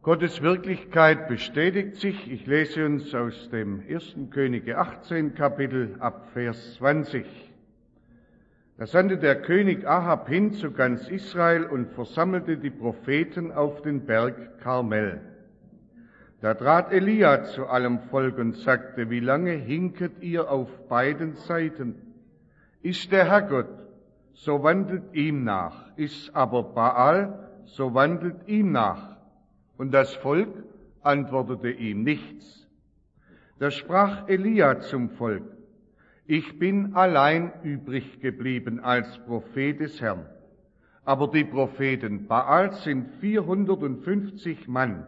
Gottes Wirklichkeit bestätigt sich. Ich lese uns aus dem 1. Könige 18 Kapitel ab Vers 20. Da sandte der König Ahab hin zu ganz Israel und versammelte die Propheten auf den Berg Karmel. Da trat Elia zu allem Volk und sagte: Wie lange hinket ihr auf beiden Seiten? Ist der Herrgott, so wandelt ihm nach. Ist aber Baal, so wandelt ihm nach. Und das Volk antwortete ihm nichts. Da sprach Elia zum Volk: Ich bin allein übrig geblieben als Prophet des Herrn. Aber die Propheten Baals sind 450 Mann.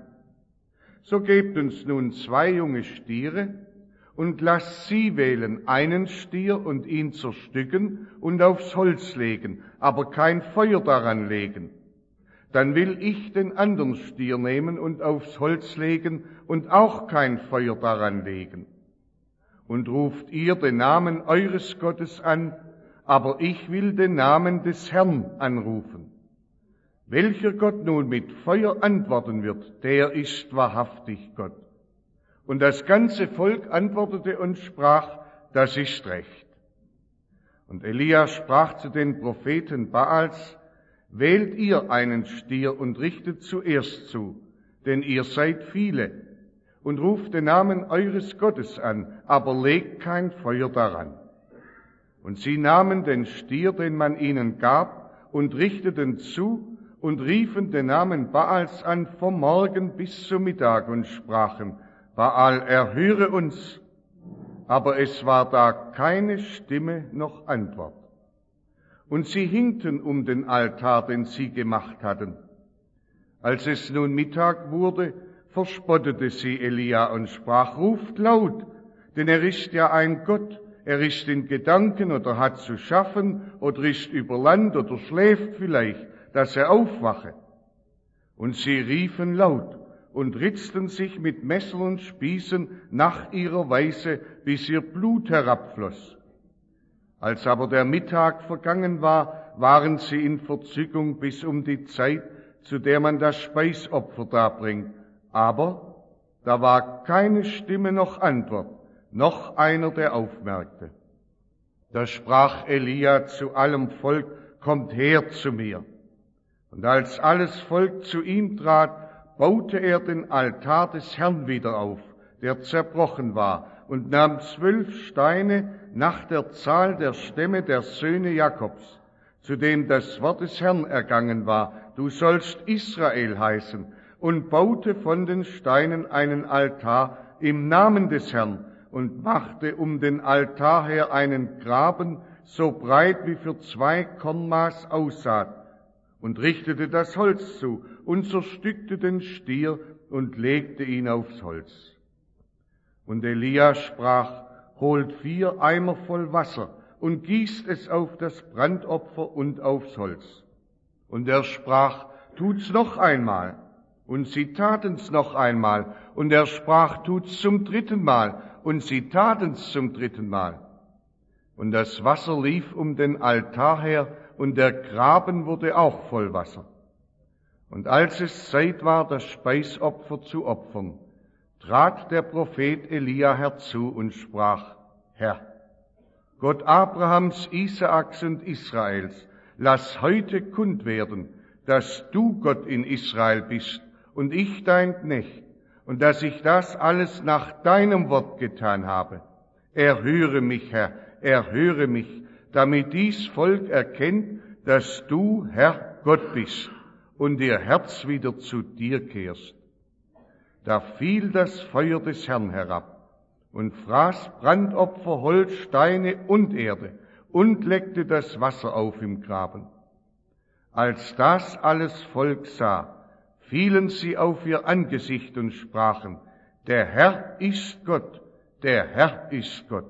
So gebt uns nun 2 junge Stiere und lasst sie wählen einen Stier und ihn zerstücken und aufs Holz legen, aber kein Feuer daran legen. Dann will ich den anderen Stier nehmen und aufs Holz legen und auch kein Feuer daran legen. Und ruft ihr den Namen eures Gottes an, aber ich will den Namen des Herrn anrufen. Welcher Gott nun mit Feuer antworten wird, der ist wahrhaftig Gott. Und das ganze Volk antwortete und sprach: Das ist recht. Und Elia sprach zu den Propheten Baals: Wählt ihr einen Stier und richtet zuerst zu, denn ihr seid viele, und ruft den Namen eures Gottes an, aber legt kein Feuer daran. Und sie nahmen den Stier, den man ihnen gab, und richteten zu und riefen den Namen Baals an vom Morgen bis zum Mittag und sprachen: Baal, erhöre uns. Aber es war da keine Stimme noch Antwort. Und sie hinkten um den Altar, den sie gemacht hatten. Als es nun Mittag wurde, verspottete sie Elia und sprach: Ruft laut, denn er ist ja ein Gott. Er ist in Gedanken oder hat zu schaffen oder ist über Land oder schläft vielleicht, dass er aufwache. Und sie riefen laut und ritzten sich mit Messern und Spießen nach ihrer Weise, bis ihr Blut herabfloss. Als aber der Mittag vergangen war, waren sie in Verzückung bis um die Zeit, zu der man das Speisopfer darbringt. Aber da war keine Stimme noch Antwort, noch einer, der aufmerkte. Da sprach Elia zu allem Volk: Kommt her zu mir. Und als alles Volk zu ihm trat, baute er den Altar des Herrn wieder auf, der zerbrochen war, und nahm 12 Steine nach der Zahl der Stämme der Söhne Jakobs, zu dem das Wort des Herrn ergangen war: Du sollst Israel heißen, und baute von den Steinen einen Altar im Namen des Herrn und machte um den Altar her einen Graben, so breit wie für 2 Kornmaß Aussaat, und richtete das Holz zu und zerstückte den Stier und legte ihn aufs Holz. Und Elia sprach: Holt 4 Eimer voll Wasser und gießt es auf das Brandopfer und aufs Holz. Und er sprach: Tut's noch einmal. Und sie taten's noch einmal. Und er sprach: Tut's zum 3. Mal. Und sie taten's zum 3. Mal. Und das Wasser lief um den Altar her, und der Graben wurde auch voll Wasser. Und als es Zeit war, das Speisopfer zu opfern, trat der Prophet Elia herzu und sprach: Herr, Gott Abrahams, Isaaks und Israels, lass heute kund werden, dass du Gott in Israel bist und ich dein Knecht, und dass ich das alles nach deinem Wort getan habe. Erhöre mich, Herr, erhöre mich, damit dies Volk erkennt, dass du, Herr, Gott bist und ihr Herz wieder zu dir kehrst. Da fiel das Feuer des Herrn herab und fraß Brandopfer, Holz, Steine und Erde und leckte das Wasser auf im Graben. Als das alles Volk sah, fielen sie auf ihr Angesicht und sprachen: Der Herr ist Gott, der Herr ist Gott.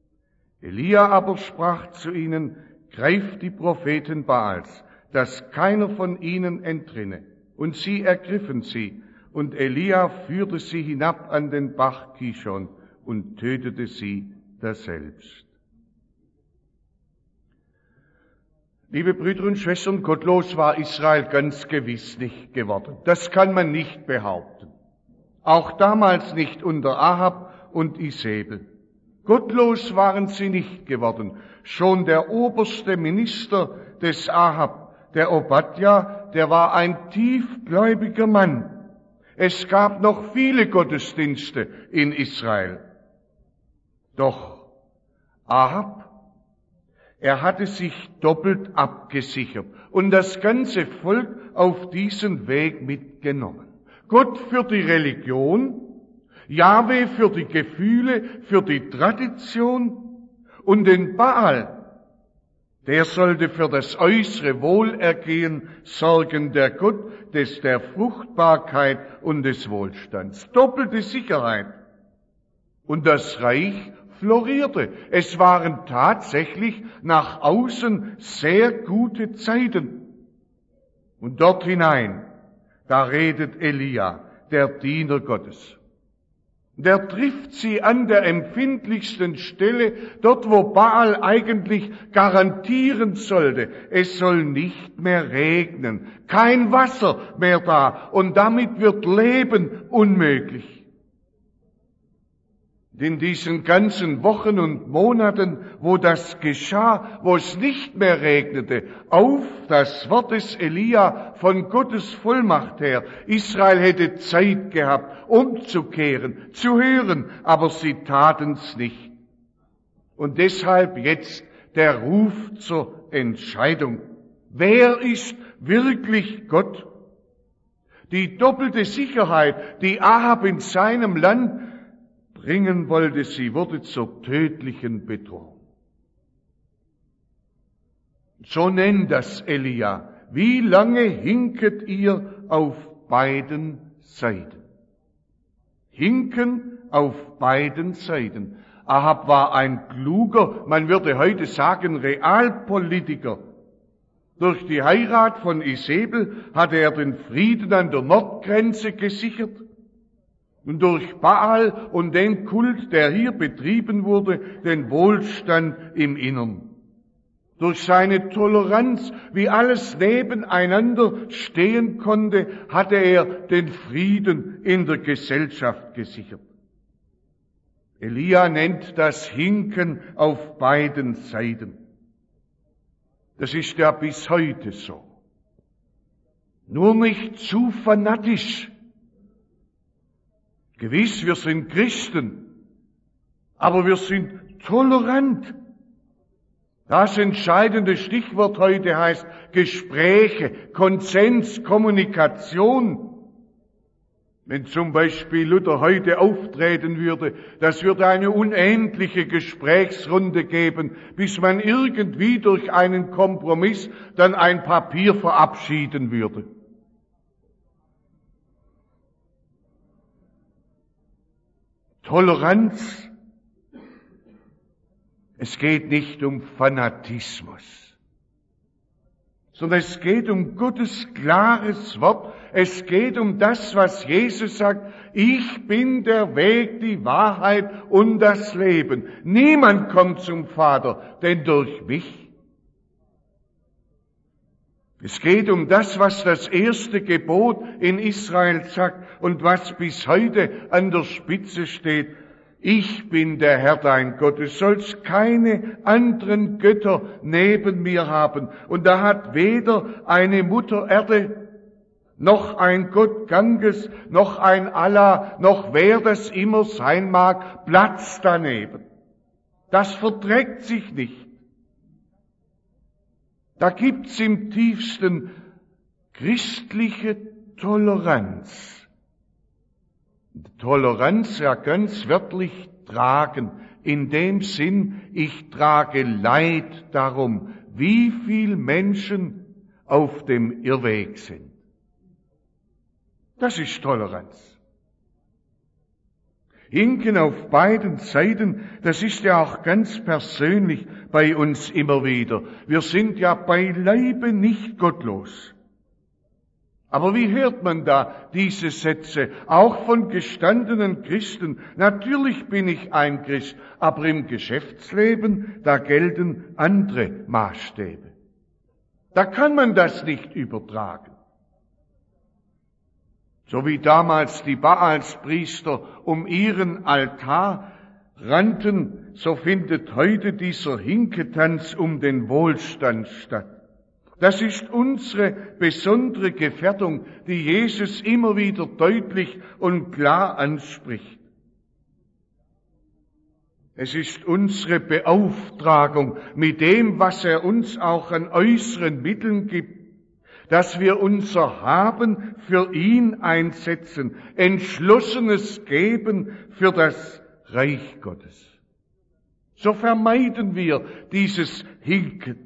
Elia aber sprach zu ihnen: Greift die Propheten Baals, dass keiner von ihnen entrinne. Und sie ergriffen sie, und Elia führte sie hinab an den Bach Kishon und tötete sie daselbst. Liebe Brüder und Schwestern, gottlos war Israel ganz gewiss nicht geworden. Das kann man nicht behaupten. Auch damals nicht unter Ahab und Isebel. Gottlos waren sie nicht geworden. Schon der oberste Minister des Ahab, der Obadja, der war ein tiefgläubiger Mann. Es gab noch viele Gottesdienste in Israel. Doch Ahab, er hatte sich doppelt abgesichert und das ganze Volk auf diesen Weg mitgenommen. Gott für die Religion, Jahwe für die Gefühle, für die Tradition und den Baal, der sollte für das äußere Wohlergehen sorgen, der Gott der Fruchtbarkeit und des Wohlstands. Doppelte Sicherheit. Und das Reich florierte. Es waren tatsächlich nach außen sehr gute Zeiten. Und dort hinein, da redet Elia, der Diener Gottes. Der trifft sie an der empfindlichsten Stelle, dort wo Baal eigentlich garantieren sollte, es soll nicht mehr regnen, kein Wasser mehr da und damit wird Leben unmöglich. In diesen ganzen Wochen und Monaten, wo das geschah, wo es nicht mehr regnete, auf das Wort des Elia von Gottes Vollmacht her. Israel hätte Zeit gehabt, umzukehren, zu hören, aber sie taten's nicht. Und deshalb jetzt der Ruf zur Entscheidung. Wer ist wirklich Gott? Die doppelte Sicherheit, die Ahab in seinem Land bringen wollte, sie wurde zur tödlichen Bedrohung. So nennt das Elia. Wie lange hinket ihr auf beiden Seiten? Hinken auf beiden Seiten. Ahab war ein kluger, man würde heute sagen, Realpolitiker. Durch die Heirat von Isebel hatte er den Frieden an der Nordgrenze gesichert. Und durch Baal und den Kult, der hier betrieben wurde, den Wohlstand im Innern. Durch seine Toleranz, wie alles nebeneinander stehen konnte, hatte er den Frieden in der Gesellschaft gesichert. Elia nennt das Hinken auf beiden Seiten. Das ist ja bis heute so. Nur nicht zu fanatisch. Gewiss, wir sind Christen, aber wir sind tolerant. Das entscheidende Stichwort heute heißt Gespräche, Konsens, Kommunikation. Wenn zum Beispiel Luther heute auftreten würde, das würde eine unendliche Gesprächsrunde geben, bis man irgendwie durch einen Kompromiss dann ein Papier verabschieden würde. Toleranz. Es geht nicht um Fanatismus, sondern es geht um Gottes klares Wort. Es geht um das, was Jesus sagt. Ich bin der Weg, die Wahrheit und das Leben. Niemand kommt zum Vater, denn durch mich. Es geht um das, was das erste Gebot in Israel sagt und was bis heute an der Spitze steht. Ich bin der Herr dein Gott. Du sollst keine anderen Götter neben mir haben. Und da hat weder eine Mutter Erde, noch ein Gott Ganges, noch ein Allah, noch wer das immer sein mag, Platz daneben. Das verträgt sich nicht. Da gibt's im tiefsten christliche Toleranz. Toleranz ja ganz wörtlich tragen, in dem Sinn, ich trage Leid darum, wie viel Menschen auf dem Irrweg sind. Das ist Toleranz. Hinken auf beiden Seiten, das ist ja auch ganz persönlich bei uns immer wieder. Wir sind ja beileibe nicht gottlos. Aber wie hört man da diese Sätze, auch von gestandenen Christen? Natürlich bin ich ein Christ, aber im Geschäftsleben, da gelten andere Maßstäbe. Da kann man das nicht übertragen. So wie damals die Baalspriester um ihren Altar rannten, so findet heute dieser Hinketanz um den Wohlstand statt. Das ist unsere besondere Gefährdung, die Jesus immer wieder deutlich und klar anspricht. Es ist unsere Beauftragung mit dem, was er uns auch an äußeren Mitteln gibt, dass wir unser Haben für ihn einsetzen, entschlossenes Geben für das Reich Gottes. So vermeiden wir dieses Hinken.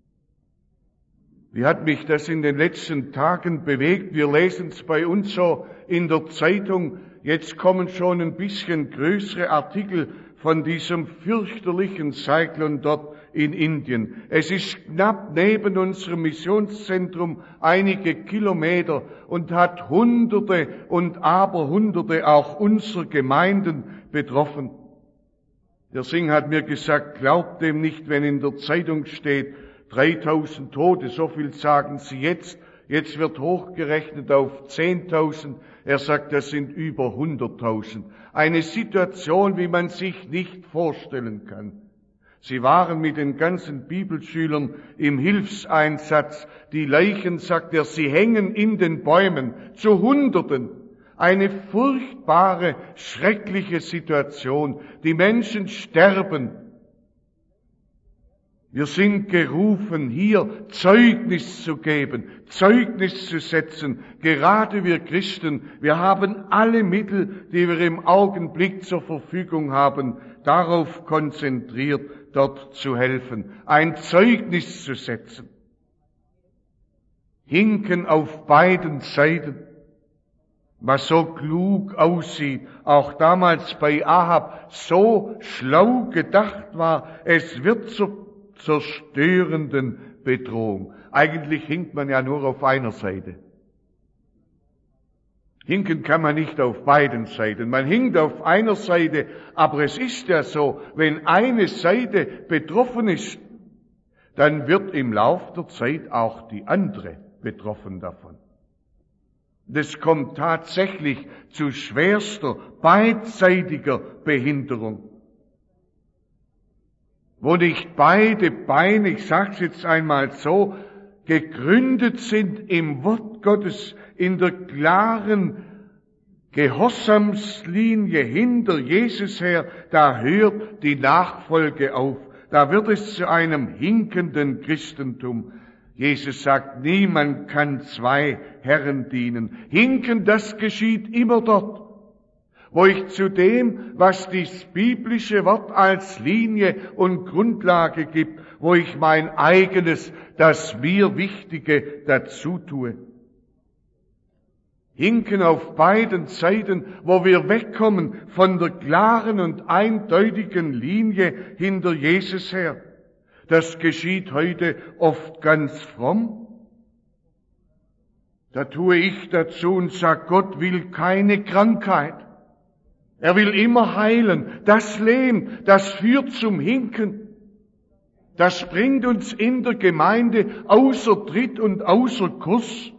Wie hat mich das in den letzten Tagen bewegt? Wir lesen es bei uns so in der Zeitung. Jetzt kommen schon ein bisschen größere Artikel von diesem fürchterlichen Zyklon dort in Indien. Es ist knapp neben unserem Missionszentrum einige Kilometer und hat Hunderte und Aberhunderte auch unserer Gemeinden betroffen. Der Singh hat mir gesagt, glaubt dem nicht, wenn in der Zeitung steht, 3000 Tote, so viel sagen sie jetzt. Jetzt wird hochgerechnet auf 10.000. Er sagt, das sind über 100.000. Eine Situation, wie man sich nicht vorstellen kann. Sie waren mit den ganzen Bibelschülern im Hilfseinsatz. Die Leichen, sagt er, sie hängen in den Bäumen zu Hunderten. Eine furchtbare, schreckliche Situation. Die Menschen sterben. Wir sind gerufen, hier Zeugnis zu geben, Zeugnis zu setzen. Gerade wir Christen, wir haben alle Mittel, die wir im Augenblick zur Verfügung haben, darauf konzentriert, dort zu helfen, ein Zeugnis zu setzen. Hinken auf beiden Seiten, was so klug aussieht, auch damals bei Ahab so schlau gedacht war, es wird zur zerstörenden Bedrohung. Eigentlich hinkt man ja nur auf einer Seite. Hinken kann man nicht auf beiden Seiten. Man hinkt auf einer Seite, aber es ist ja so, wenn eine Seite betroffen ist, dann wird im Lauf der Zeit auch die andere betroffen davon. Das kommt tatsächlich zu schwerster, beidseitiger Behinderung. Wo nicht beide Beine, ich sag's jetzt einmal so, gegründet sind im Wort Gottes, in der klaren Gehorsamslinie hinter Jesus her, da hört die Nachfolge auf. Da wird es zu einem hinkenden Christentum. Jesus sagt, niemand kann zwei Herren dienen. Hinken, das geschieht immer dort, wo ich zu dem, was das biblische Wort als Linie und Grundlage gibt, wo ich mein eigenes, das mir Wichtige dazu tue. Hinken auf beiden Seiten, wo wir wegkommen von der klaren und eindeutigen Linie hinter Jesus her. Das geschieht heute oft ganz fromm. Da tue ich dazu und sage, Gott will keine Krankheit. Er will immer heilen. Das Leben, das führt zum Hinken. Das bringt uns in der Gemeinde außer Tritt und außer Kurs.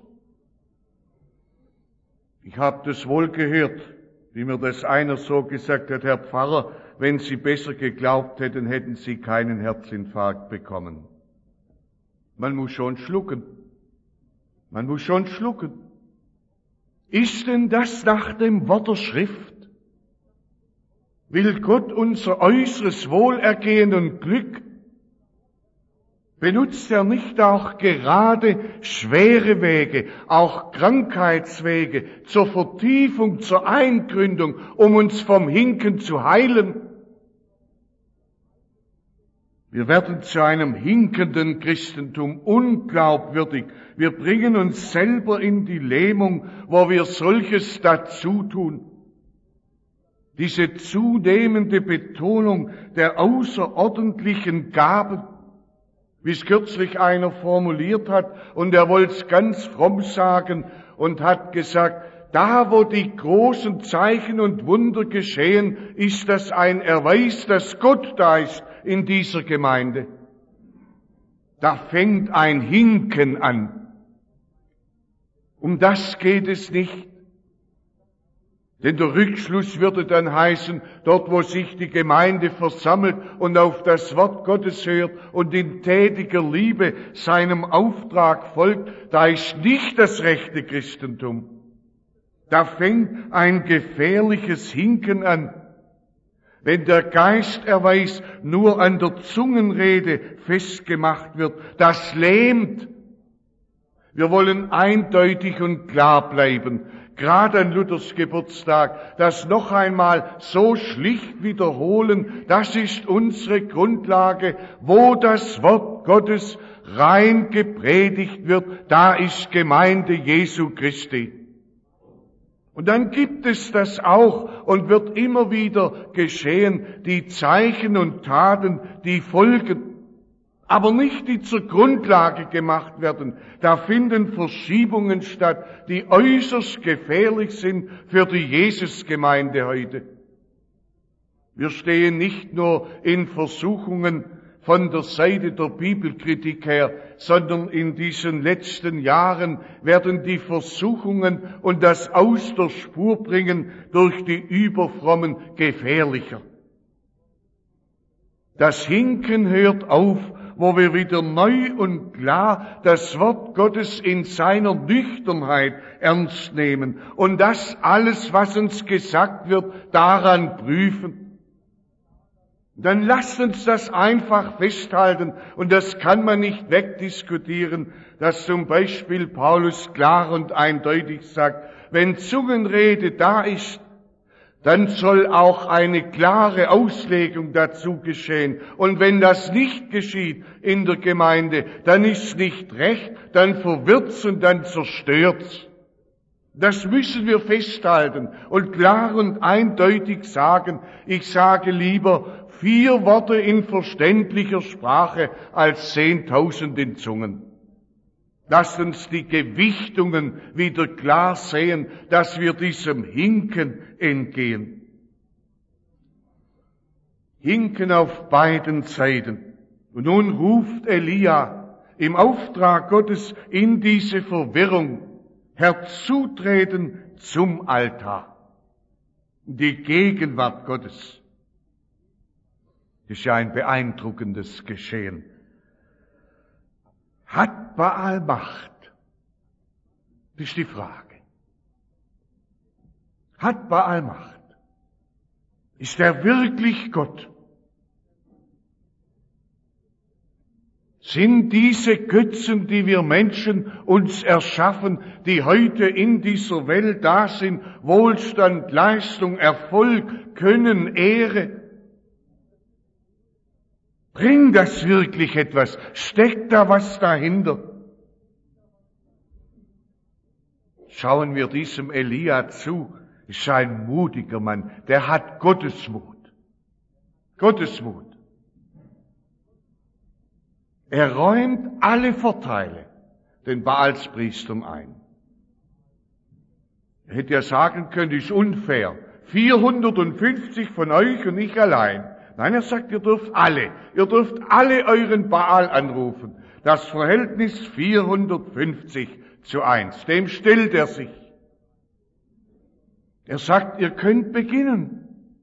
Ich habe das wohl gehört, wie mir das einer so gesagt hat, Herr Pfarrer, wenn Sie besser geglaubt hätten, hätten Sie keinen Herzinfarkt bekommen. Man muss schon schlucken. Man muss schon schlucken. Ist denn das nach dem Wort der Schrift? Will Gott unser äußeres Wohlergehen und Glück? Benutzt er nicht auch gerade schwere Wege, auch Krankheitswege zur Vertiefung, zur Eingründung, um uns vom Hinken zu heilen? Wir werden zu einem hinkenden Christentum, unglaubwürdig. Wir bringen uns selber in die Lähmung, wo wir solches dazu tun. Diese zunehmende Betonung der außerordentlichen Gaben, wie es kürzlich einer formuliert hat, und er wollte es ganz fromm sagen und hat gesagt, da wo die großen Zeichen und Wunder geschehen, ist das ein Erweis, dass Gott da ist in dieser Gemeinde. Da fängt ein Hinken an. Um das geht es nicht. Denn der Rückschluss würde dann heißen, dort wo sich die Gemeinde versammelt und auf das Wort Gottes hört und in tätiger Liebe seinem Auftrag folgt, da ist nicht das rechte Christentum. Da fängt ein gefährliches Hinken an. Wenn der Geisterweis nur an der Zungenrede festgemacht wird, das lähmt. Wir wollen eindeutig und klar bleiben, gerade an Luthers Geburtstag, das noch einmal so schlicht wiederholen, das ist unsere Grundlage, wo das Wort Gottes rein gepredigt wird, da ist Gemeinde Jesu Christi. Und dann gibt es das auch und wird immer wieder geschehen, die Zeichen und Taten, die folgen, aber nicht die zur Grundlage gemacht werden. Da finden Verschiebungen statt, die äußerst gefährlich sind für die Jesusgemeinde heute. Wir stehen nicht nur in Versuchungen von der Seite der Bibelkritik her, sondern in diesen letzten Jahren werden die Versuchungen und das Aus der Spur bringen durch die Überfrommen gefährlicher. Das Hinken hört auf, wo wir wieder neu und klar das Wort Gottes in seiner Nüchternheit ernst nehmen und das alles, was uns gesagt wird, daran prüfen. Dann lasst uns das einfach festhalten und das kann man nicht wegdiskutieren, dass zum Beispiel Paulus klar und eindeutig sagt, wenn Zungenrede da ist, dann soll auch eine klare Auslegung dazu geschehen. Und wenn das nicht geschieht in der Gemeinde, dann ist nicht recht, dann verwirrt's und dann zerstört's. Das müssen wir festhalten und klar und eindeutig sagen. Ich sage lieber 4 Worte in verständlicher Sprache als 10.000 in Zungen. Lasst uns die Gewichtungen wieder klar sehen, dass wir diesem Hinken entgehen. Hinken auf beiden Seiten. Und nun ruft Elia im Auftrag Gottes in diese Verwirrung herzutreten zum Altar. Die Gegenwart Gottes. Das ist ja ein beeindruckendes Geschehen. Hat Baal Macht? Das ist die Frage. Hat Baal Macht? Ist er wirklich Gott? Sind diese Götzen, die wir Menschen uns erschaffen, die heute in dieser Welt da sind, Wohlstand, Leistung, Erfolg, Können, Ehre, bringt das wirklich etwas? Steckt da was dahinter? Schauen wir diesem Elia zu. Ist ein mutiger Mann. Der hat Gottesmut. Gottesmut. Er räumt alle Vorteile den Baalspriestern ein. Er hätte ja sagen können, ist unfair. 450 von euch und ich allein. Nein, er sagt, ihr dürft alle euren Baal anrufen. Das Verhältnis 450:1. Dem stellt er sich. Er sagt, ihr könnt beginnen.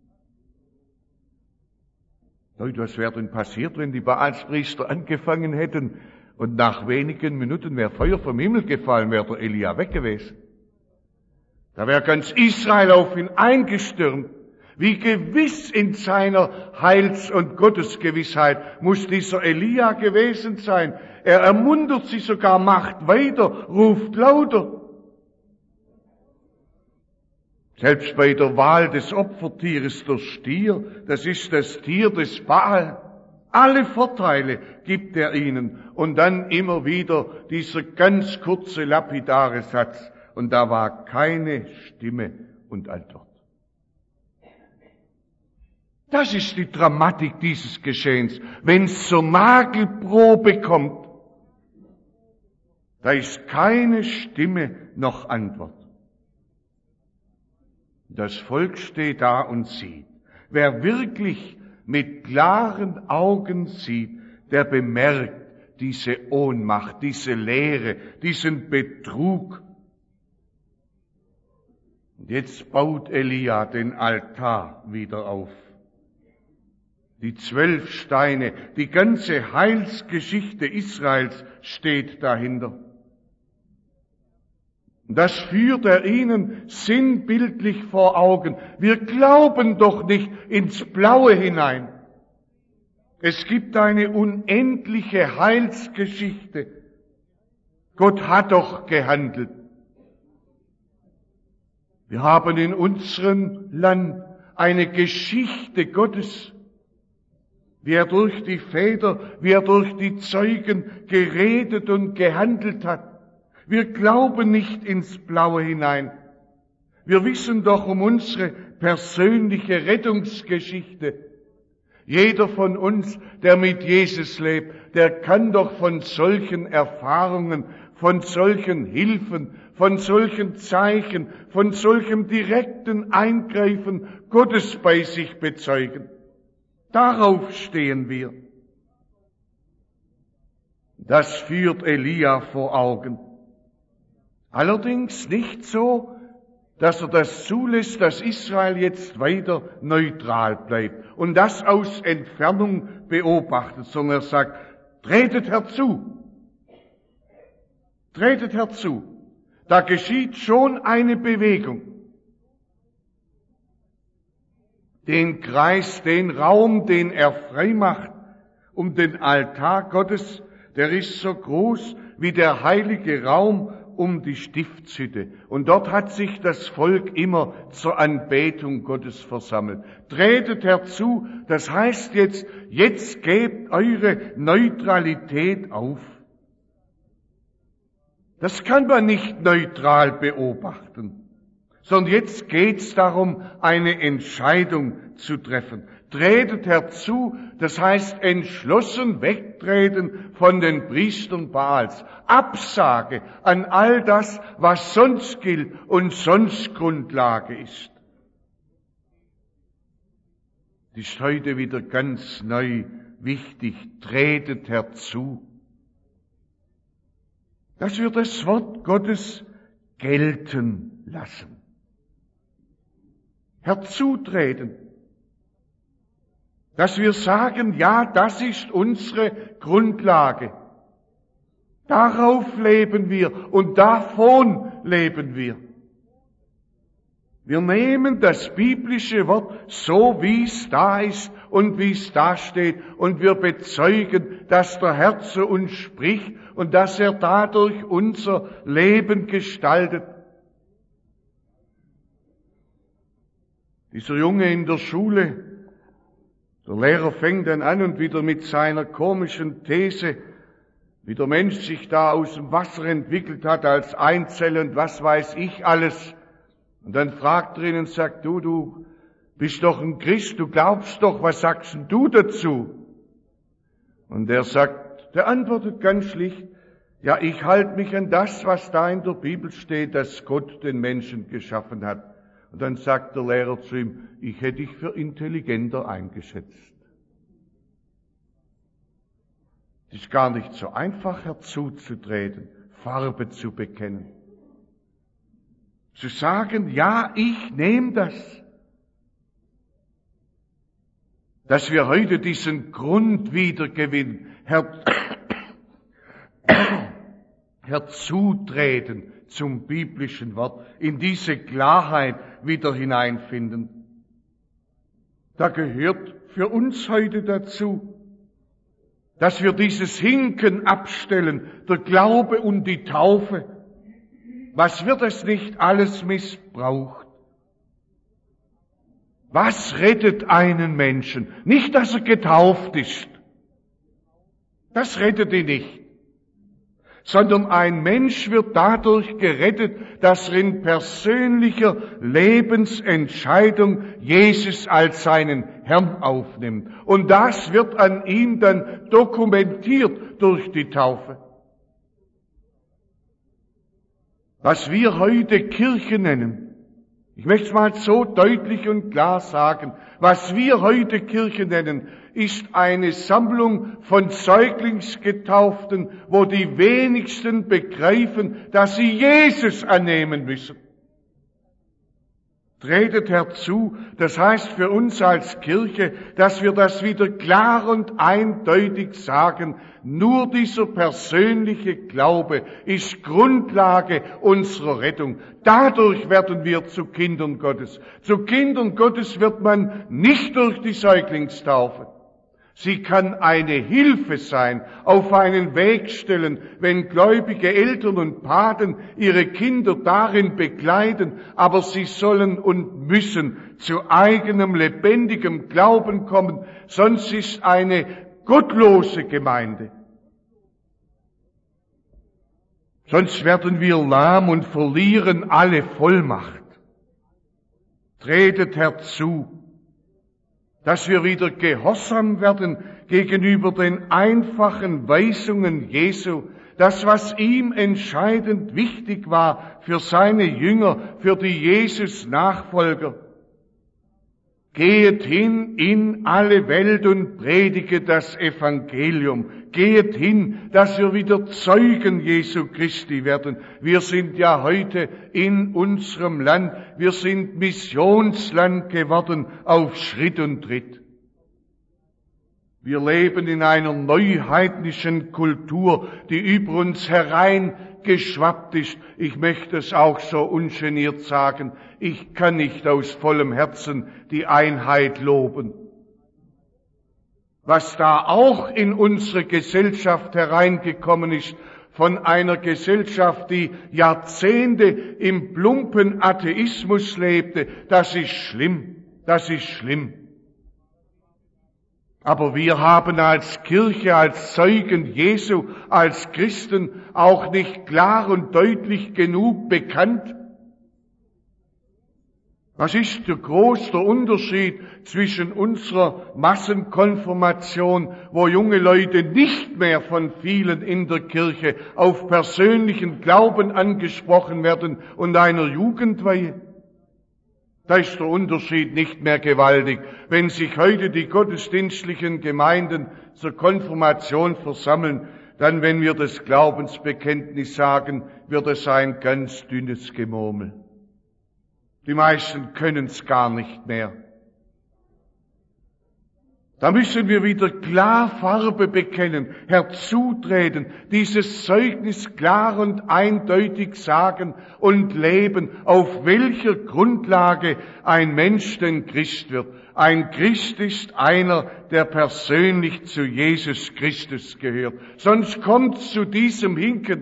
Leute, was wäre denn passiert, wenn die Baalspriester angefangen hätten und nach wenigen Minuten wäre Feuer vom Himmel gefallen, wäre der Elia weg gewesen. Da wäre ganz Israel auf ihn eingestürmt. Wie gewiss in seiner Heils- und Gottesgewissheit muss dieser Elia gewesen sein. Er ermuntert sie sogar, macht weiter, ruft lauter. Selbst bei der Wahl des Opfertieres, der Stier, das ist das Tier des Baal. Alle Vorteile gibt er ihnen. Und dann immer wieder dieser ganz kurze, lapidare Satz. Und da war keine Stimme und Antwort. Das ist die Dramatik dieses Geschehens. Wenn es zur Nagelprobe kommt, da ist keine Stimme noch Antwort. Das Volk steht da und sieht. Wer wirklich mit klaren Augen sieht, der bemerkt, diese Ohnmacht, diese Leere, diesen Betrug. Und jetzt baut Elia den Altar wieder auf. Die 12 Steine, die ganze Heilsgeschichte Israels steht dahinter. Das führt er ihnen sinnbildlich vor Augen. Wir glauben doch nicht ins Blaue hinein. Es gibt eine unendliche Heilsgeschichte. Gott hat doch gehandelt. Wir haben in unserem Land eine Geschichte Gottes, wie er durch die Väter, wie er durch die Zeugen geredet und gehandelt hat. Wir glauben nicht ins Blaue hinein. Wir wissen doch um unsere persönliche Rettungsgeschichte. Jeder von uns, der mit Jesus lebt, der kann doch von solchen Erfahrungen, von solchen Hilfen, von solchen Zeichen, von solchem direkten Eingreifen Gottes bei sich bezeugen. Darauf stehen wir. Das führt Elia vor Augen. Allerdings nicht so, dass er das zulässt, dass Israel jetzt weiter neutral bleibt und das aus Entfernung beobachtet, sondern er sagt, tretet herzu. Tretet herzu. Da geschieht schon eine Bewegung. Den Kreis, den Raum, den er frei macht, um den Altar Gottes, der ist so groß wie der heilige Raum um die Stiftshütte. Und dort hat sich das Volk immer zur Anbetung Gottes versammelt. Tretet herzu, das heißt jetzt gebt eure Neutralität auf. Das kann man nicht neutral beobachten, sondern jetzt geht's darum, eine Entscheidung zu treffen. Tretet herzu, das heißt entschlossen wegtreten von den Priestern Baals. Absage an all das, was sonst gilt und sonst Grundlage ist. Das ist heute wieder ganz neu wichtig. Tretet herzu. Dass wir das Wort Gottes gelten lassen. Herzutreten. Dass wir sagen, ja, das ist unsere Grundlage. Darauf leben wir und davon leben wir. Wir nehmen das biblische Wort so, wie es da ist und wie es da steht, und wir bezeugen, dass der Herr zu uns spricht und dass er dadurch unser Leben gestaltet. Dieser Junge in der Schule, der Lehrer fängt dann an und wieder mit seiner komischen These, wie der Mensch sich da aus dem Wasser entwickelt hat als Einzeller und was weiß ich alles. Und dann fragt er ihn und sagt, du bist doch ein Christ, du glaubst doch, was sagst denn du dazu? Und der antwortet ganz schlicht, ja, ich halte mich an das, was da in der Bibel steht, dass Gott den Menschen geschaffen hat. Und dann sagt der Lehrer zu ihm, ich hätte dich für intelligenter eingeschätzt. Es ist gar nicht so einfach herzuzutreten, Farbe zu bekennen. Zu sagen, ja, ich nehme das. Dass wir heute diesen Grund wiedergewinnen, herzutreten zum biblischen Wort, in diese Klarheit wieder hineinfinden. Da gehört für uns heute dazu, dass wir dieses Hinken abstellen, der Glaube und die Taufe. Was wird es nicht alles missbraucht? Was rettet einen Menschen? Nicht, dass er getauft ist. Das rettet ihn nicht. Sondern ein Mensch wird dadurch gerettet, dass er in persönlicher Lebensentscheidung Jesus als seinen Herrn aufnimmt. Und das wird an ihm dann dokumentiert durch die Taufe. Was wir heute Kirche nennen, Ich möchte es mal so deutlich und klar sagen. Was wir heute Kirche nennen, ist eine Sammlung von Säuglingsgetauften, wo die wenigsten begreifen, dass sie Jesus annehmen müssen. Tretet herzu, das heißt für uns als Kirche, dass wir das wieder klar und eindeutig sagen, nur dieser persönliche Glaube ist Grundlage unserer Rettung. Dadurch werden wir zu Kindern Gottes. Zu Kindern Gottes wird man nicht durch die Säuglingstaufe. Sie kann eine Hilfe sein, auf einen Weg stellen, wenn gläubige Eltern und Paten ihre Kinder darin begleiten, aber sie sollen und müssen zu eigenem lebendigem Glauben kommen, sonst ist eine gottlose Gemeinde. Sonst werden wir lahm und verlieren alle Vollmacht. Tretet herzu, dass wir wieder gehorsam werden gegenüber den einfachen Weisungen Jesu, das, was ihm entscheidend wichtig war für seine Jünger, für die Jesus-Nachfolger. Gehet hin in alle Welt und predige das Evangelium. Gehet hin, dass wir wieder Zeugen Jesu Christi werden. Wir sind ja heute in unserem Land, wir sind Missionsland geworden auf Schritt und Tritt. Wir leben in einer neuheidnischen Kultur, die über uns hereingeschwappt ist. Ich möchte es auch so ungeniert sagen, ich kann nicht aus vollem Herzen die Einheit loben. Was da auch in unsere Gesellschaft hereingekommen ist, von einer Gesellschaft, die Jahrzehnte im plumpen Atheismus lebte, das ist schlimm, das ist schlimm. Aber wir haben als Kirche, als Zeugen Jesu, als Christen auch nicht klar und deutlich genug bekannt. Was ist der große Unterschied zwischen unserer Massenkonfirmation, wo junge Leute nicht mehr von vielen in der Kirche auf persönlichen Glauben angesprochen werden, und einer Jugendweihe? Da ist der Unterschied nicht mehr gewaltig. Wenn sich heute die gottesdienstlichen Gemeinden zur Konfirmation versammeln, dann, wenn wir das Glaubensbekenntnis sagen, wird es ein ganz dünnes Gemurmel. Die meisten können es gar nicht mehr. Da müssen wir wieder klar Farbe bekennen, herzutreten, dieses Zeugnis klar und eindeutig sagen und leben, auf welcher Grundlage ein Mensch denn Christ wird. Ein Christ ist einer, der persönlich zu Jesus Christus gehört. Sonst kommt es zu diesem Hinken.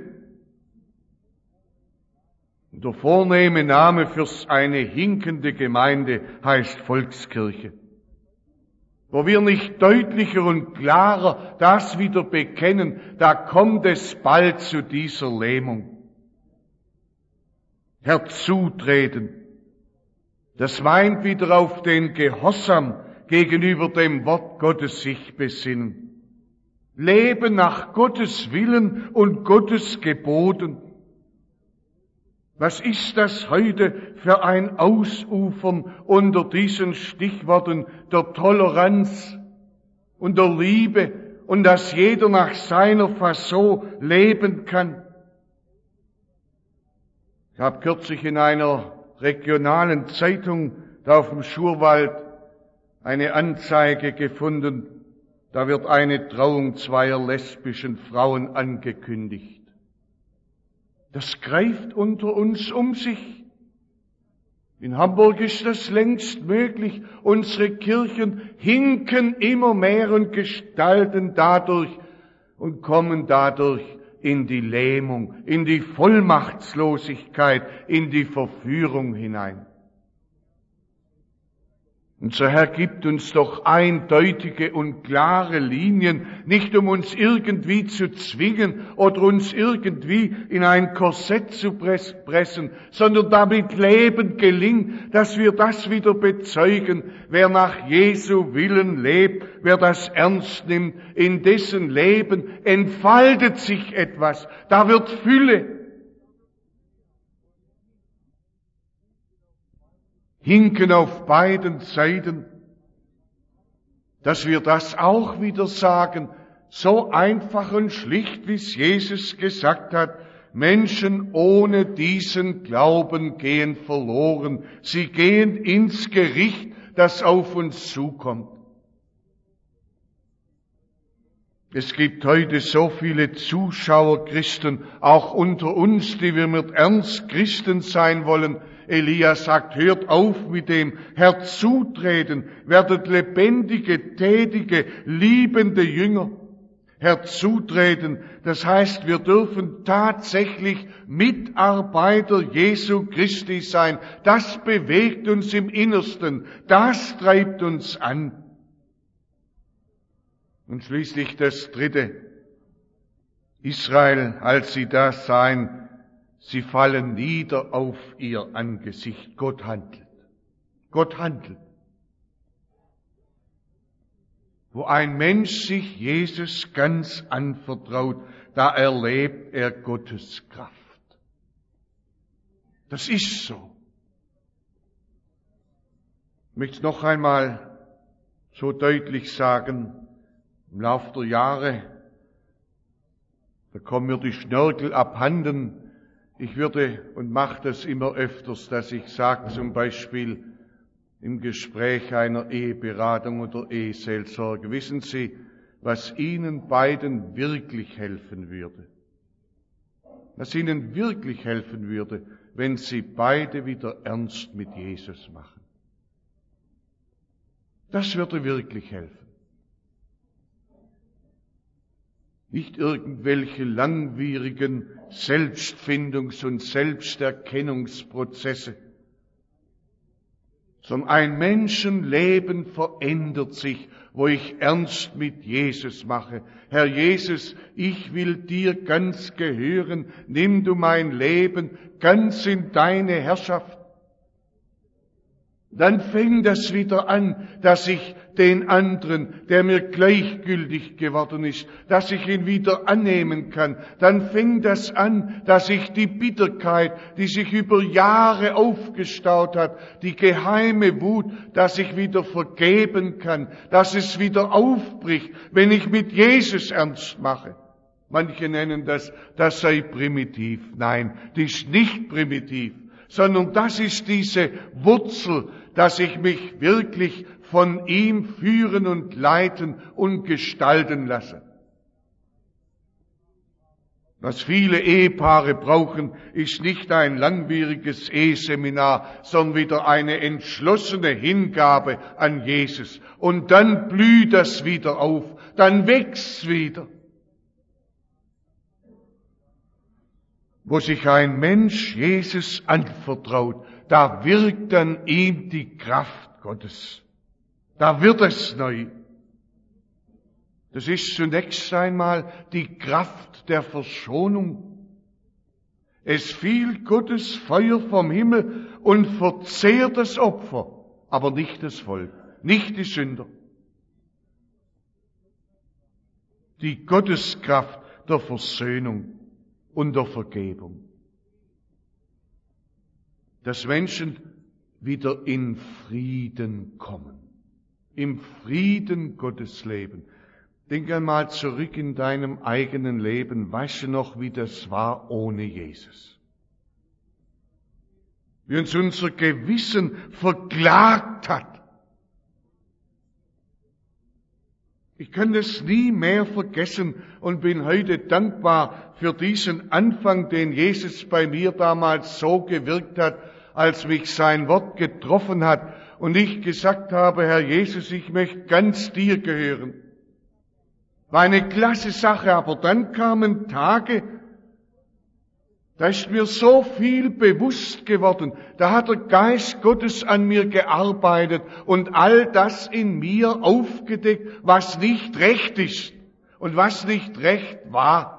Der vornehme Name für eine hinkende Gemeinde heißt Volkskirche. Wo wir nicht deutlicher und klarer das wieder bekennen, da kommt es bald zu dieser Lähmung. Herzutreten, das meint wieder auf den Gehorsam gegenüber dem Wort Gottes sich besinnen. Leben nach Gottes Willen und Gottes Geboten. Was ist das heute für ein Ausufern unter diesen Stichworten der Toleranz und der Liebe und dass jeder nach seiner Fasson leben kann? Ich habe kürzlich in einer regionalen Zeitung da auf dem Schurwald eine Anzeige gefunden. Da wird eine Trauung zweier lesbischen Frauen angekündigt. Das greift unter uns um sich. In Hamburg ist das längst möglich. Unsere Kirchen hinken immer mehr und gestalten dadurch und kommen dadurch in die Lähmung, in die Vollmachtslosigkeit, in die Verführung hinein. Unser Herr gibt uns doch eindeutige und klare Linien, nicht um uns irgendwie zu zwingen oder uns irgendwie in ein Korsett zu pressen, sondern damit Leben gelingt, dass wir das wieder bezeugen. Wer nach Jesu Willen lebt, wer das ernst nimmt, in dessen Leben entfaltet sich etwas, da wird Fülle. hinken auf beiden Seiten, dass wir das auch wieder sagen, so einfach und schlicht, wie es Jesus gesagt hat, Menschen ohne diesen Glauben gehen verloren. Sie gehen ins Gericht, das auf uns zukommt. Es gibt heute so viele Zuschauerchristen, auch unter uns, die wir mit Ernst Christen sein wollen. Elia sagt, hört auf mit dem Herzutreten, werdet lebendige, tätige, liebende Jünger. Herzutreten, das heißt, wir dürfen tatsächlich Mitarbeiter Jesu Christi sein. Das bewegt uns im Innersten, das treibt uns an. Und schließlich das Dritte, Israel, als sie da sahen, sie fallen nieder auf ihr Angesicht. Gott handelt. Gott handelt. Wo ein Mensch sich Jesus ganz anvertraut, da erlebt er Gottes Kraft. Das ist so. Ich möchte es noch einmal so deutlich sagen, im Laufe der Jahre, da kommen mir die Schnörkel abhanden. Ich würde und mache das immer öfters, dass ich sage, zum Beispiel im Gespräch einer Eheberatung oder Eheseelsorge, wissen Sie, was Ihnen beiden wirklich helfen würde? Was Ihnen wirklich helfen würde, wenn Sie beide wieder ernst mit Jesus machen. Das würde wirklich helfen. Nicht irgendwelche langwierigen Selbstfindungs- und Selbsterkennungsprozesse, sondern ein Menschenleben verändert sich, wo ich ernst mit Jesus mache. Herr Jesus, ich will dir ganz gehören, nimm du mein Leben ganz in deine Herrschaft. Dann fängt das wieder an, dass ich den anderen, der mir gleichgültig geworden ist, dass ich ihn wieder annehmen kann. Dann fängt das an, dass ich die Bitterkeit, die sich über Jahre aufgestaut hat, die geheime Wut, dass ich wieder vergeben kann, dass es wieder aufbricht, wenn ich mit Jesus ernst mache. Manche nennen das sei primitiv. Nein, das ist nicht primitiv, sondern das ist diese Wurzel, dass ich mich wirklich von ihm führen und leiten und gestalten lasse. Was viele Ehepaare brauchen, ist nicht ein langwieriges Eheseminar, sondern wieder eine entschlossene Hingabe an Jesus. Und dann blüht das wieder auf, dann wächst wieder. Wo sich ein Mensch Jesus anvertraut, da wirkt an ihm die Kraft Gottes. Da wird es neu. Das ist zunächst einmal die Kraft der Verschonung. Es fiel Gottes Feuer vom Himmel und verzehrt das Opfer, aber nicht das Volk, nicht die Sünder. Die Gotteskraft der Versöhnung und der Vergebung. Dass Menschen wieder in Frieden kommen, im Frieden Gottes leben. Denk einmal zurück in deinem eigenen Leben. Weißt du noch, wie das war ohne Jesus? Wie uns unser Gewissen verklagt hat. Ich kann das nie mehr vergessen und bin heute dankbar für diesen Anfang, den Jesus bei mir damals so gewirkt hat, als mich sein Wort getroffen hat und ich gesagt habe, Herr Jesus, ich möchte ganz dir gehören. War eine klasse Sache, aber dann kamen Tage, da ist mir so viel bewusst geworden. Da hat der Geist Gottes an mir gearbeitet und all das in mir aufgedeckt, was nicht recht ist und was nicht recht war.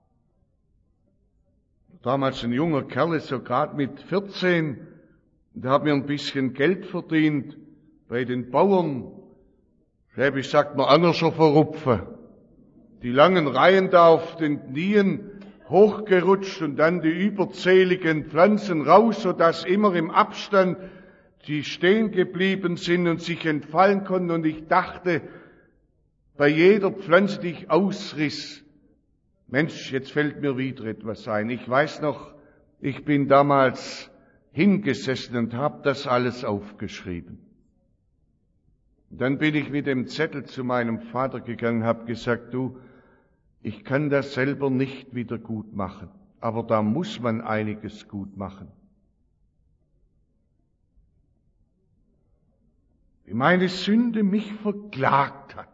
Damals ein junger Kerl, so gerade mit 14, da hat mir ein bisschen Geld verdient bei den Bauern. Schwäbisch sagt man, einer schon verrupfen. Die langen Reihen da auf den Knien hochgerutscht und dann die überzähligen Pflanzen raus, sodass immer im Abstand die stehen geblieben sind und sich entfallen konnten. Und ich dachte, bei jeder Pflanze, die ich ausriss, Mensch, jetzt fällt mir wieder etwas ein. Ich weiß noch, ich bin damals hingesessen und habe das alles aufgeschrieben. Dann bin ich mit dem Zettel zu meinem Vater gegangen und habe gesagt, du, ich kann das selber nicht wieder gut machen, aber da muss man einiges gut machen. Wie meine Sünde mich verklagt hat.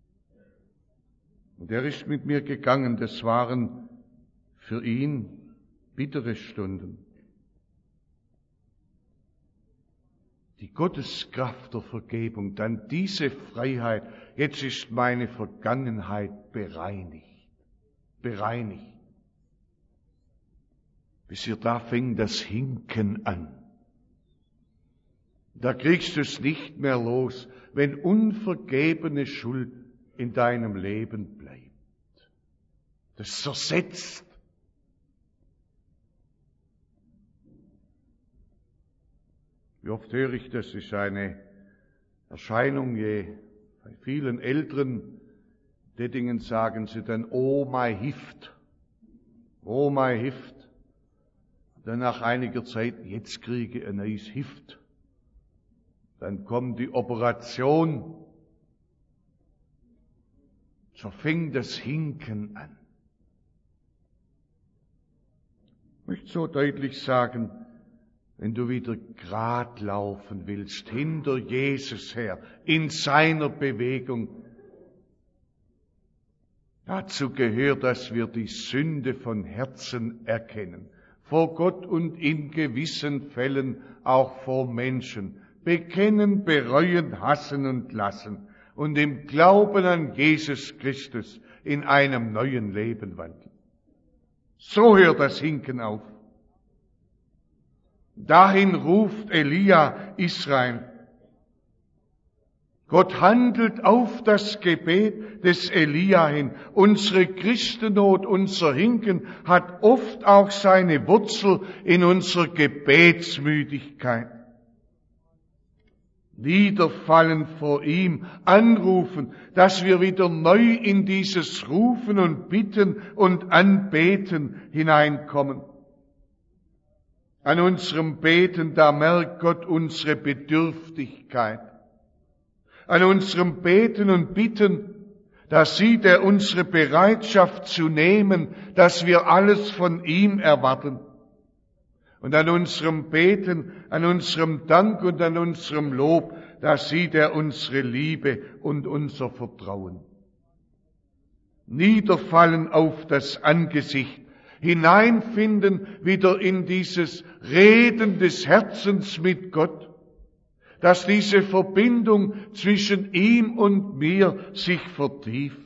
Und er ist mit mir gegangen, das waren für ihn bittere Stunden. Die Gotteskraft der Vergebung, dann diese Freiheit, jetzt ist meine Vergangenheit bereinigt. Bis ihr da fing das Hinken an. Da kriegst du es nicht mehr los, wenn unvergebene Schuld in deinem Leben bleibt. Das zersetzt. Wie oft höre ich, das ist eine Erscheinung, bei vielen Älteren, Dettingen sagen sie dann, oh mein Hift. Dann nach einiger Zeit, jetzt kriege ich ein neues Hift. Dann kommt die Operation. So fing das Hinken an. Ich möchte so deutlich sagen, wenn du wieder grad laufen willst, hinter Jesus her, in seiner Bewegung, dazu gehört, dass wir die Sünde von Herzen erkennen, vor Gott und in gewissen Fällen auch vor Menschen, bekennen, bereuen, hassen und lassen und im Glauben an Jesus Christus in einem neuen Leben wandeln. So hört das Hinken auf. Dahin ruft Elia Israel. Gott handelt auf das Gebet des Elia hin. Unsere Christennot, unser Hinken hat oft auch seine Wurzel in unserer Gebetsmüdigkeit. Niederfallen vor ihm, anrufen, dass wir wieder neu in dieses Rufen und Bitten und Anbeten hineinkommen. An unserem Beten, da merkt Gott unsere Bedürftigkeit. An unserem Beten und Bitten, da sieht er unsere Bereitschaft zu nehmen, dass wir alles von ihm erwarten. Und an unserem Beten, an unserem Dank und an unserem Lob, da sieht er unsere Liebe und unser Vertrauen. Niederfallen auf das Angesicht, hineinfinden wieder in dieses Reden des Herzens mit Gott, dass diese Verbindung zwischen ihm und mir sich vertieft.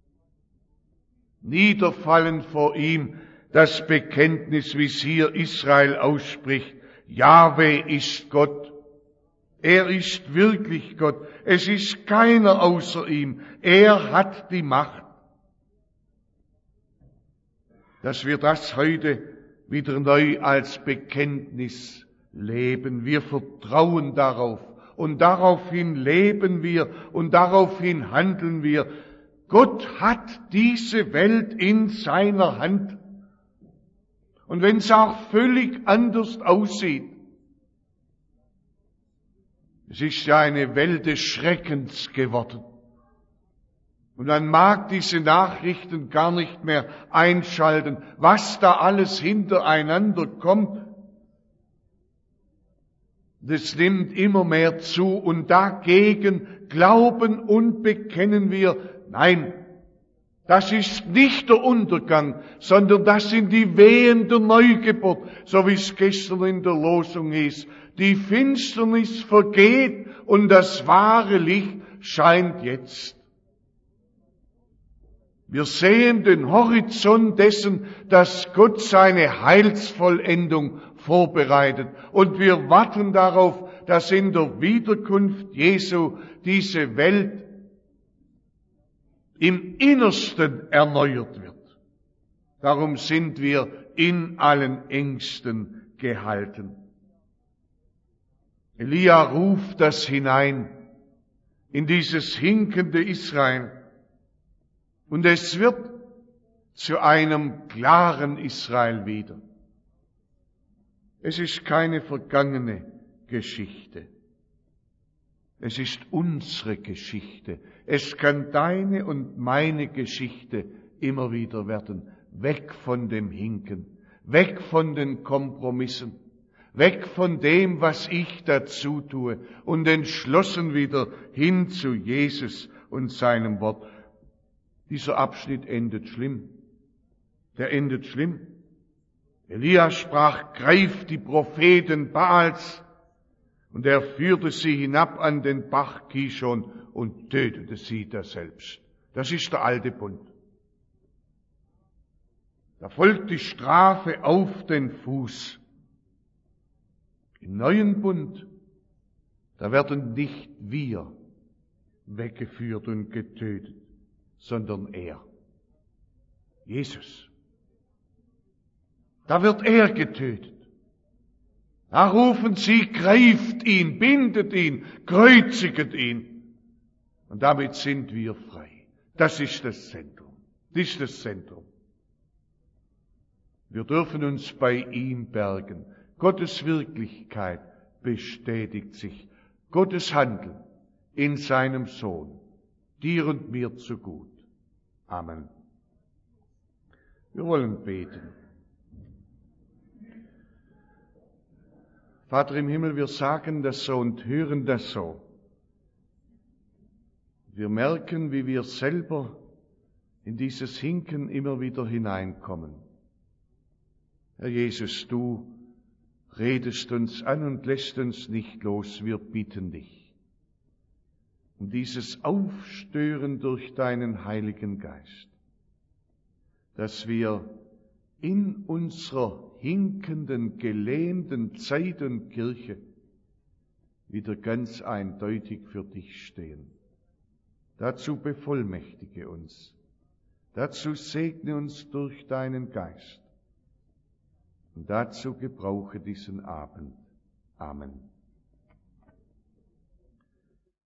Niederfallen vor ihm, das Bekenntnis, wie es hier Israel ausspricht, Jahwe ist Gott. Er ist wirklich Gott. Es ist keiner außer ihm. Er hat die Macht. Dass wir das heute wieder neu als Bekenntnis leben. Wir vertrauen darauf und daraufhin leben wir und daraufhin handeln wir. Gott hat diese Welt in seiner Hand. Und wenn es auch völlig anders aussieht, es ist ja eine Welt des Schreckens geworden. Und man mag diese Nachrichten gar nicht mehr einschalten, was da alles hintereinander kommt. Das nimmt immer mehr zu und dagegen glauben und bekennen wir, nein, das ist nicht der Untergang, sondern das sind die Wehen der Neugeburt, so wie es gestern in der Losung hieß. Die Finsternis vergeht und das wahre Licht scheint jetzt. Wir sehen den Horizont dessen, dass Gott seine Heilsvollendung vorbereitet. Und wir warten darauf, dass in der Wiederkunft Jesu diese Welt im Innersten erneuert wird. Darum sind wir in allen Ängsten gehalten. Elia ruft das hinein in dieses hinkende Israel. Und es wird zu einem klaren Israel wieder. Es ist keine vergangene Geschichte. Es ist unsere Geschichte. Es kann deine und meine Geschichte immer wieder werden. Weg von dem Hinken, weg von den Kompromissen, weg von dem, was ich dazu tue und entschlossen wieder hin zu Jesus und seinem Wort. Dieser Abschnitt endet schlimm. Der endet schlimm. Elia sprach, greift die Propheten Baals, und er führte sie hinab an den Bach Kishon und tötete sie daselbst. Das ist der alte Bund. Da folgt die Strafe auf den Fuß. Im neuen Bund, da werden nicht wir weggeführt und getötet, sondern er, Jesus. Da wird er getötet. Da rufen sie, greift ihn, bindet ihn, kreuziget ihn. Und damit sind wir frei. Das ist das Zentrum. Das ist das Zentrum. Wir dürfen uns bei ihm bergen. Gottes Wirklichkeit bestätigt sich. Gottes Handeln in seinem Sohn. Dir und mir zu gut. Amen. Wir wollen beten. Vater im Himmel, wir sagen das so und hören das so. Wir merken, wie wir selber in dieses Hinken immer wieder hineinkommen. Herr Jesus, du redest uns an und lässt uns nicht los. Wir bitten dich um dieses Aufstören durch deinen Heiligen Geist, dass wir in unserer hinkenden, gelähmten Zeit und Kirche wieder ganz eindeutig für dich stehen. Dazu bevollmächtige uns. Dazu segne uns durch deinen Geist. Und dazu gebrauche diesen Abend. Amen.